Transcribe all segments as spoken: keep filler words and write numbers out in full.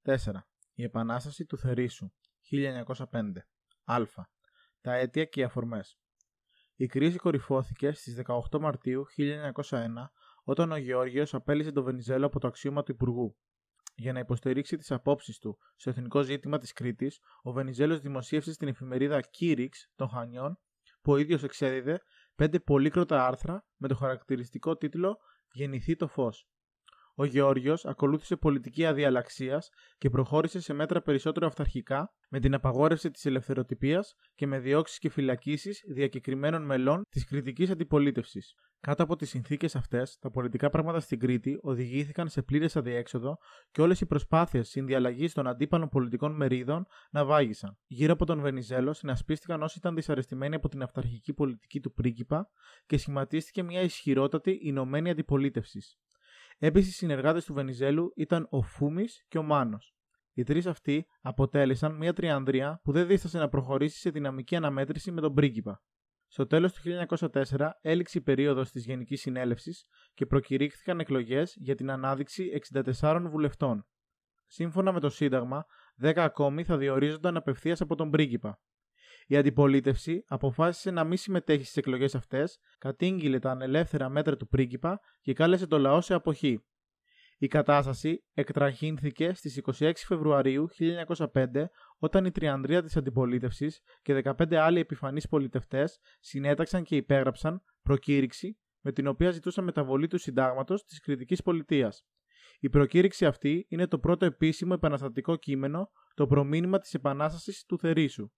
τέσσερα. Η Επανάσταση του Θερίσσου χίλια εννιακόσια πέντε. Α. Τα αίτια και οι αφορμές. Η κρίση κορυφώθηκε στις δεκαοκτώ Μαρτίου χίλια εννιακόσια ένα όταν ο Γεώργιος απέλυσε τον Βενιζέλο από το αξίωμα του Υπουργού. Για να υποστηρίξει τις απόψεις του στο εθνικό ζήτημα της Κρήτης, ο Βενιζέλος δημοσίευσε στην εφημερίδα Κύριξ των Χανιών, που ο ίδιος εξέδιδε, πέντε πολύκροτα άρθρα με το χαρακτηριστικό τίτλο «Γεννηθεί το φως». Ο Γεώργιος ακολούθησε πολιτική αδιαλλαξίας και προχώρησε σε μέτρα περισσότερο αυταρχικά, με την απαγόρευση της ελευθεροτυπίας και με διώξεις και φυλακίσεις διακεκριμένων μελών της κριτικής αντιπολίτευσης. Κάτω από τις συνθήκες αυτές, τα πολιτικά πράγματα στην Κρήτη οδηγήθηκαν σε πλήρες αδιέξοδο και όλες οι προσπάθειες συνδιαλλαγής των αντίπαλων πολιτικών μερίδων να βάγισαν. Γύρω από τον Βενιζέλο συνασπίστηκαν όσοι ήταν δυσαρεστημένοι από την αυταρχική πολιτική του πρίγκιπα και σχηματίστηκε μια ισχυρότατη ηνωμένη αντιπολίτευση. Επίσης, οι συνεργάτες του Βενιζέλου ήταν ο Φούμης και ο Μάνος. Οι τρεις αυτοί αποτέλεσαν μια τριανδρία που δεν δίστασε να προχωρήσει σε δυναμική αναμέτρηση με τον πρίγκιπα. Στο τέλος του χίλια εννιακόσια τέσσερα έληξε η περίοδος της Γενικής Συνέλευσης και προκηρύχθηκαν εκλογές για την ανάδειξη εξήντα τεσσάρων βουλευτών. Σύμφωνα με το Σύνταγμα, δέκα ακόμη θα διορίζονταν απευθείας από τον πρίγκιπα. Η αντιπολίτευση αποφάσισε να μην συμμετέχει στις εκλογές αυτές, κατήγγειλε τα ανελεύθερα μέτρα του πρίγκιπα και κάλεσε το λαό σε αποχή. Η κατάσταση εκτραχύνθηκε στις είκοσι έξι Φεβρουαρίου χίλια εννιακόσια πέντε όταν η τριανδρία της αντιπολίτευσης και δεκαπέντε άλλοι επιφανείς πολιτευτές συνέταξαν και υπέγραψαν προκήρυξη με την οποία ζητούσαν μεταβολή του συντάγματος της Κρητικής Πολιτείας. Η προκήρυξη αυτή είναι το πρώτο επίσημο επαναστατικό κείμενο, το προμήνυμα της Επανάστασης του Θερίσσου.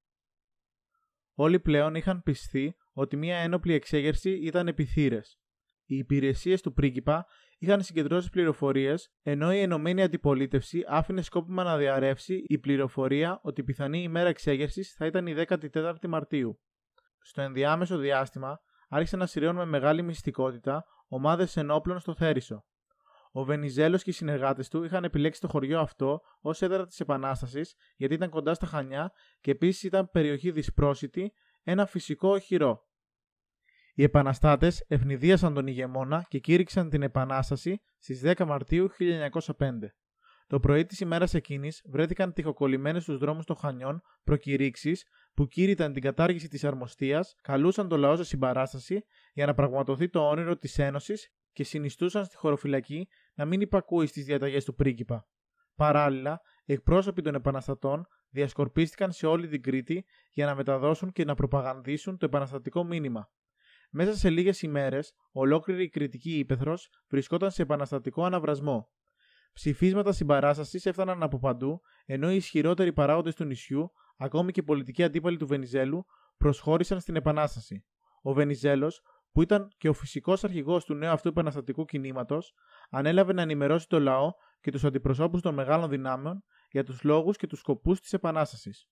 Όλοι πλέον είχαν πιστεί ότι μια ένοπλη εξέγερση ήταν επιθύρες. Οι υπηρεσίες του πρίγκιπα είχαν συγκεντρώσει πληροφορίες, ενώ η ενωμένη αντιπολίτευση άφηνε σκόπιμα να διαρρεύσει η πληροφορία ότι η πιθανή ημέρα εξέγερσης θα ήταν η δέκατη τέταρτη Μαρτίου. Στο ενδιάμεσο διάστημα άρχισαν να σειραίουν με μεγάλη μυστικότητα ομάδες ενόπλων στο Θέρισσο. Ο Βενιζέλος και οι συνεργάτες του είχαν επιλέξει το χωριό αυτό ως έδρα της Επανάστασης γιατί ήταν κοντά στα Χανιά και επίσης ήταν περιοχή δυσπρόσιτη, ένα φυσικό οχυρό. Οι επαναστάτες ευνηδίασαν τον ηγεμόνα και κήρυξαν την Επανάσταση στις δέκα Μαρτίου χίλια εννιακόσια πέντε. Το πρωί της ημέρας εκείνης βρέθηκαν τοιχοκολλημένες στους δρόμους των Χανιών προκηρύξεις που κήρυταν την κατάργηση της αρμοστίας, καλούσαν το λαό σε συμπαράσταση για να πραγματοθεί το όνειρο της Ένωσης και συνιστούσαν στη χωροφυλακή να μην υπακούει στις διαταγές του πρίγκιπα. Παράλληλα, εκπρόσωποι των επαναστατών διασκορπίστηκαν σε όλη την Κρήτη για να μεταδώσουν και να προπαγανδίσουν το επαναστατικό μήνυμα. Μέσα σε λίγες ημέρες, ολόκληρη η Κρητική ύπαιθρος βρισκόταν σε επαναστατικό αναβρασμό. Ψηφίσματα συμπαράστασης έφταναν από παντού, ενώ οι ισχυρότεροι παράγοντες του νησιού, ακόμη και πολιτικοί αντίπαλοι του Βενιζέλου, προσχώρησαν στην Επανάσταση. Ο Βενιζέλος, που ήταν και ο φυσικός αρχηγός του νέου αυτού επαναστατικού κινήματος, ανέλαβε να ενημερώσει το λαό και τους αντιπροσώπους των μεγάλων δυνάμεων για τους λόγους και τους σκοπούς της Επανάστασης.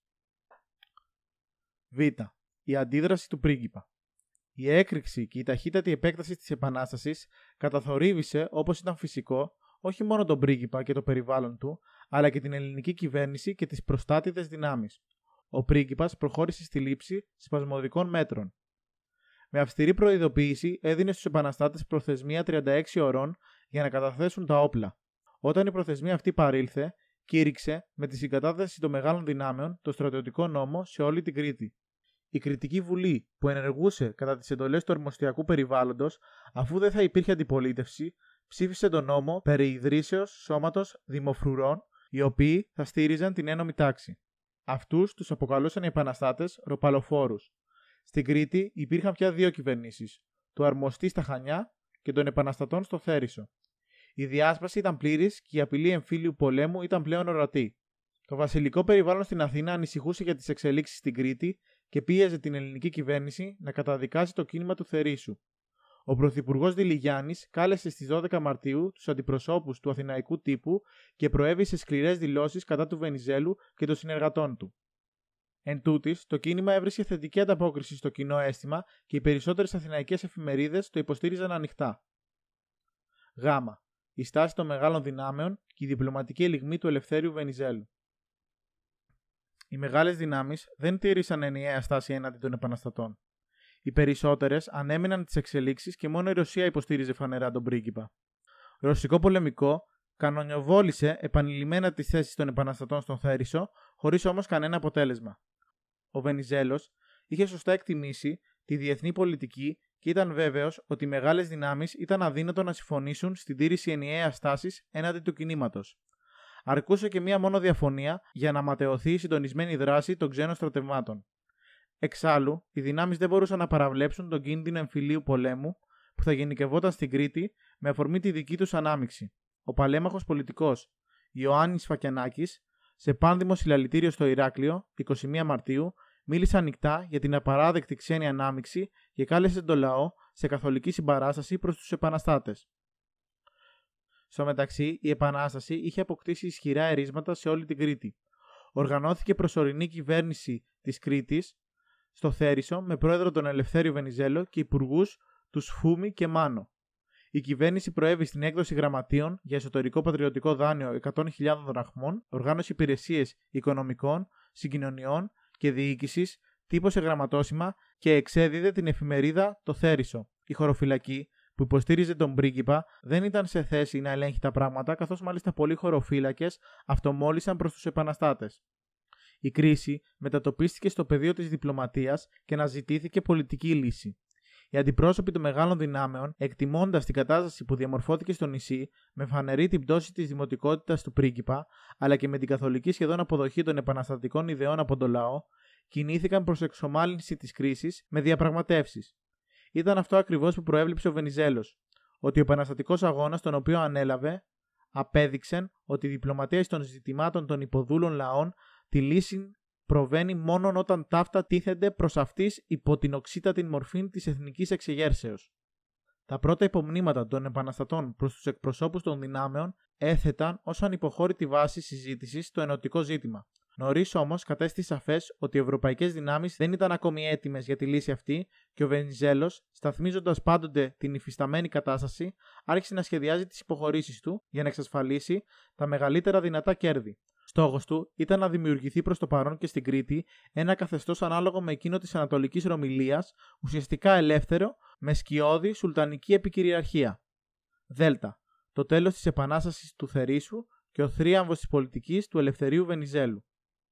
Β. Η αντίδραση του πρίγκιπα. Η έκρηξη και η ταχύτατη επέκταση της Επανάστασης καταθορύβησε, όπως ήταν φυσικό, όχι μόνο τον πρίγκιπα και το περιβάλλον του, αλλά και την ελληνική κυβέρνηση και τις προστάτηδες δυνάμεις. Ο πρίγκιπας προχώρησε στη λήψη σπασμωδικών μέτρων. Με αυστηρή προειδοποίηση έδινε στους επαναστάτες προθεσμία τριάντα έξι ωρών για να καταθέσουν τα όπλα. Όταν η προθεσμία αυτή παρήλθε, κήρυξε με τη συγκατάθεση των μεγάλων δυνάμεων το στρατιωτικό νόμο σε όλη την Κρήτη. Η Κρητική Βουλή, που ενεργούσε κατά τις εντολές του αρμοστιακού περιβάλλοντος, αφού δεν θα υπήρχε αντιπολίτευση, ψήφισε τον νόμο περί ιδρύσεως σώματος δημοφρουρών, οι οποίοι θα στήριζαν την ένομη τάξη. Αυτούς τους αποκαλούσαν οι επαναστάτες ροπαλοφόρους. Στην Κρήτη υπήρχαν πια δύο κυβερνήσεις, του αρμοστή στα Χανιά και των επαναστατών στο Θέρισσο. Η διάσπαση ήταν πλήρης και η απειλή εμφύλιου πολέμου ήταν πλέον ορατή. Το βασιλικό περιβάλλον στην Αθήνα ανησυχούσε για τις εξελίξεις στην Κρήτη και πίεζε την ελληνική κυβέρνηση να καταδικάσει το κίνημα του Θερίσσου. Ο πρωθυπουργός Δηλιγιάννης κάλεσε στις δώδεκα Μαρτίου τους αντιπροσώπους του αθηναϊκού τύπου και προέβη σκληρές δηλώσεις κατά του Βενιζέλου και των συνεργατών του. Εν τούτης, το κίνημα έβρισκε θετική ανταπόκριση στο κοινό αίσθημα και οι περισσότερες αθηναϊκές εφημερίδες το υποστήριζαν ανοιχτά. Γ. Η στάση των μεγάλων δυνάμεων και η διπλωματική ελιγμή του Ελευθέριου Βενιζέλου. Οι μεγάλες δυνάμεις δεν τήρησαν ενιαία στάση έναντι των επαναστατών. Οι περισσότερες ανέμεναν τις εξελίξεις και μόνο η Ρωσία υποστήριζε φανερά τον πρίγκιπα. Ρωσικό πολεμικό κανονιοβόλησε επανειλημμένα τις θέσεις των επαναστατών στον Θέρισο, χωρίς όμως κανένα αποτέλεσμα. Ο Βενιζέλος είχε σωστά εκτιμήσει τη διεθνή πολιτική και ήταν βέβαιος ότι οι μεγάλες δυνάμεις ήταν αδύνατο να συμφωνήσουν στην τήρηση ενιαίας στάσης έναντι του κινήματος. Αρκούσε και μία μόνο διαφωνία για να ματαιωθεί η συντονισμένη δράση των ξένων στρατευμάτων. Εξάλλου, οι δυνάμεις δεν μπορούσαν να παραβλέψουν τον κίνδυνο εμφυλίου πολέμου που θα γενικευόταν στην Κρήτη με αφορμή τη δική τους ανάμειξη. Ο παλέμαχος πολιτικός Ιωάννης Φακιανάκης, σε πάνδημο συλλαλητήριο στο Ηράκλειο, εικοστή πρώτη Μαρτίου, μίλησε ανοιχτά για την απαράδεκτη ξένη ανάμειξη και κάλεσε τον λαό σε καθολική συμπαράσταση προς τους επαναστάτες. Στο μεταξύ, η Επανάσταση είχε αποκτήσει ισχυρά ερίσματα σε όλη την Κρήτη. Οργανώθηκε προσωρινή κυβέρνηση της Κρήτης στο Θέρισο με πρόεδρο τον Ελευθέριο Βενιζέλο και υπουργούς τους Φούμη και Μάνο. Η κυβέρνηση προέβη στην έκδοση γραμματείων για εσωτερικό πατριωτικό δάνειο εκατό χιλιάδων δραχμών, οργάνωσε υπηρεσίες οικονομικών, συγκοινωνιών και διοίκησης, τύπωσε γραμματόσημα και εξέδιδε την εφημερίδα Το Θέρισο. Η χωροφυλακή, που υποστήριζε τον πρίγκιπα, δεν ήταν σε θέση να ελέγχει τα πράγματα, καθώς μάλιστα πολλοί χωροφύλακες αυτομόλυσαν προς τους επαναστάτες. Η κρίση μετατοπίστηκε στο πεδίο της διπλωματίας και αναζητήθηκε πολιτική λύση. Οι αντιπρόσωποι των μεγάλων δυνάμεων, εκτιμώντας την κατάσταση που διαμορφώθηκε στο νησί, με φανερή την πτώση της δημοτικότητας του πρίγκιπα, αλλά και με την καθολική σχεδόν αποδοχή των επαναστατικών ιδεών από τον λαό, κινήθηκαν προς εξομάλυνση της κρίσης με διαπραγματεύσεις. Ήταν αυτό ακριβώς που προέβλεψε ο Βενιζέλος, ότι ο επαναστατικός αγώνας τον οποίο ανέλαβε απέδειξε ότι η διπλωματία των ζητημάτων των υποδούλων λαών τη λύση προβαίνει μόνον όταν ταύτα τίθενται προς αυτής υπό την οξύτατη μορφή της εθνικής εξεγέρσεως. Τα πρώτα υπομνήματα των επαναστατών προς τους εκπροσώπους των δυνάμεων έθεταν ως ανυποχώρητη βάση συζήτησης το ενωτικό ζήτημα. Νωρίς όμως κατέστη σαφές ότι οι ευρωπαϊκές δυνάμεις δεν ήταν ακόμη έτοιμες για τη λύση αυτή και ο Βενιζέλος, σταθμίζοντας πάντοτε την υφισταμένη κατάσταση, άρχισε να σχεδιάζει τις υποχωρήσεις του για να εξασφαλίσει τα μεγαλύτερα δυνατά κέρδη. Στόχος του ήταν να δημιουργηθεί προς το παρόν και στην Κρήτη ένα καθεστώς ανάλογο με εκείνο της Ανατολικής Ρωμυλίας, ουσιαστικά ελεύθερο, με σκιώδη σουλτανική επικυριαρχία. Δέλτα. Το τέλος της Επανάστασης του Θερίσου και ο θρίαμβος της πολιτικής του Ελευθερίου Βενιζέλου.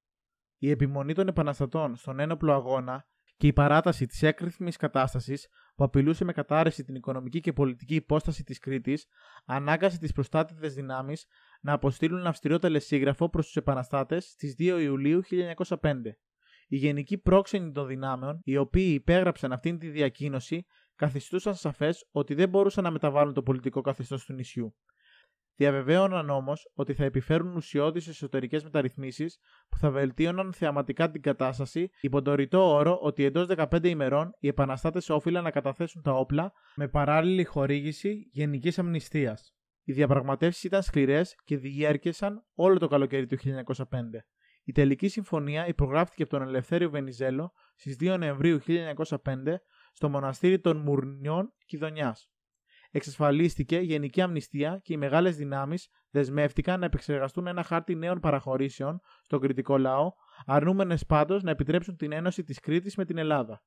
Η επιμονή των επαναστατών στον ένοπλο αγώνα και η παράταση της έκρηθμης κατάστασης που απειλούσε με κατάρρευση την οικονομική και πολιτική υπόσταση της Κρήτης ανάγκασε τις προστάτευτες δυνάμεις να αποστείλουν αυστηρό τελεσίγραφο προς τους επαναστάτες στις δύο Ιουλίου χίλια εννιακόσια πέντε. Οι γενικοί πρόξενοι των δυνάμεων, οι οποίοι υπέγραψαν αυτήν τη διακοίνωση, καθιστούσαν σαφές ότι δεν μπορούσαν να μεταβάλουν το πολιτικό καθεστώς του νησιού. Διαβεβαίωναν όμως ότι θα επιφέρουν ουσιώδεις εσωτερικές μεταρρυθμίσεις που θα βελτίωναν θεαματικά την κατάσταση, υπό το ρητό όρο ότι εντός δεκαπέντε ημερών οι επαναστάτες όφυλαν να καταθέσουν τα όπλα με παράλληλη χορήγηση γενικής αμνηστίας. Οι διαπραγματεύσεις ήταν σκληρές και διέρκεσαν όλο το καλοκαίρι του χίλια εννιακόσια πέντε. Η τελική συμφωνία υπογράφηκε από τον Ελευθέριο Βενιζέλο στις δύο Νοεμβρίου χίλια εννιακόσια πέντε στο μοναστήρι των Μουρνιών Κιδωνιάς. Εξασφαλίστηκε γενική αμνηστία και οι μεγάλες δυνάμεις δεσμεύτηκαν να επεξεργαστούν ένα χάρτη νέων παραχωρήσεων στον κρητικό λαό, αρνούμενες πάντως να επιτρέψουν την ένωση της Κρήτης με την Ελλάδα.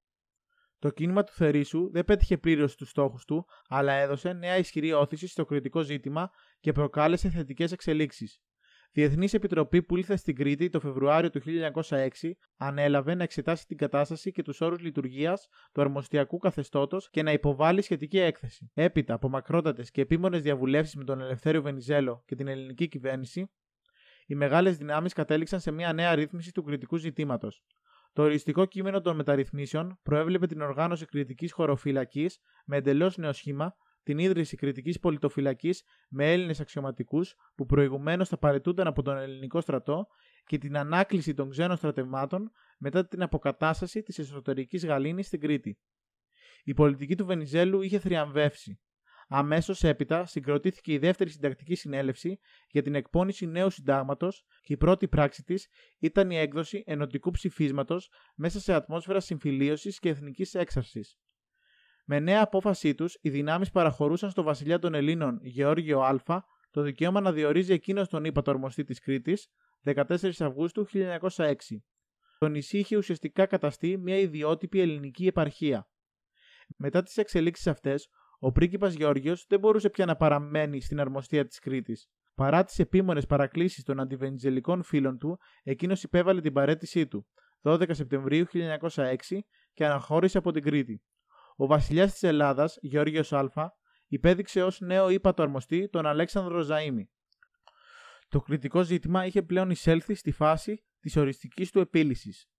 Το κίνημα του Θερίσου δεν πέτυχε πλήρως τους στόχους του, αλλά έδωσε νέα ισχυρή όθηση στο κρητικό ζήτημα και προκάλεσε θετικές εξελίξεις. Διεθνής Επιτροπή που ήλθε στην Κρήτη το Φεβρουάριο του χίλια εννιακόσια έξι ανέλαβε να εξετάσει την κατάσταση και τους όρους λειτουργίας του αρμοστιακού καθεστώτος και να υποβάλει σχετική έκθεση. Έπειτα από μακρότατες και επίμονες διαβουλεύσεις με τον Ελευθέριο Βενιζέλο και την ελληνική κυβέρνηση, οι μεγάλες δυνάμεις κατέληξαν σε μια νέα ρύθμιση του κρητικού ζητήματος. Το οριστικό κείμενο των μεταρρυθμίσεων προέβλεπε την οργάνωση κρητικής χωροφυλακής με εντελώς νέο σχήμα, την ίδρυση κρητικής πολιτοφυλακής με Έλληνες αξιωματικούς που προηγουμένως θα παραιτούνταν από τον ελληνικό στρατό και την ανάκληση των ξένων στρατευμάτων μετά την αποκατάσταση της εσωτερικής γαλήνης στην Κρήτη. Η πολιτική του Βενιζέλου είχε θριαμβεύσει. Αμέσως έπειτα συγκροτήθηκε η δεύτερη συντακτική συνέλευση για την εκπόνηση νέου συντάγματος και η πρώτη πράξη της ήταν η έκδοση ενωτικού ψηφίσματος μέσα σε ατμόσφαιρα συμφιλίωσης και εθνικής έξαρσης. Με νέα απόφασή τους, οι δυνάμεις παραχωρούσαν στο βασιλιά των Ελλήνων Γεώργιο Α το δικαίωμα να διορίζει εκείνος τον ύπατο αρμοστή της Κρήτης δεκατέσσερις Αυγούστου χίλια εννιακόσια έξι. Το νησί είχε ουσιαστικά καταστεί μια ιδιότυπη ελληνική επαρχία. Μετά τις εξελίξεις αυτές, Ο πρίγκιπας Γεώργιος δεν μπορούσε πια να παραμένει στην αρμοστία της Κρήτης. Παρά τις επίμονες παρακλήσεις των αντιβενιζελικών φίλων του, εκείνος υπέβαλε την παραίτησή του, δώδεκα Σεπτεμβρίου χίλια εννιακόσια έξι, και αναχώρησε από την Κρήτη. Ο βασιλιάς της Ελλάδας, Γεώργιος Α, υπέδειξε ως νέο ύπατο αρμοστή τον Αλέξανδρο Ζαΐμι. Το κρητικό ζήτημα είχε πλέον εισέλθει στη φάση της οριστικής του επίλυσης.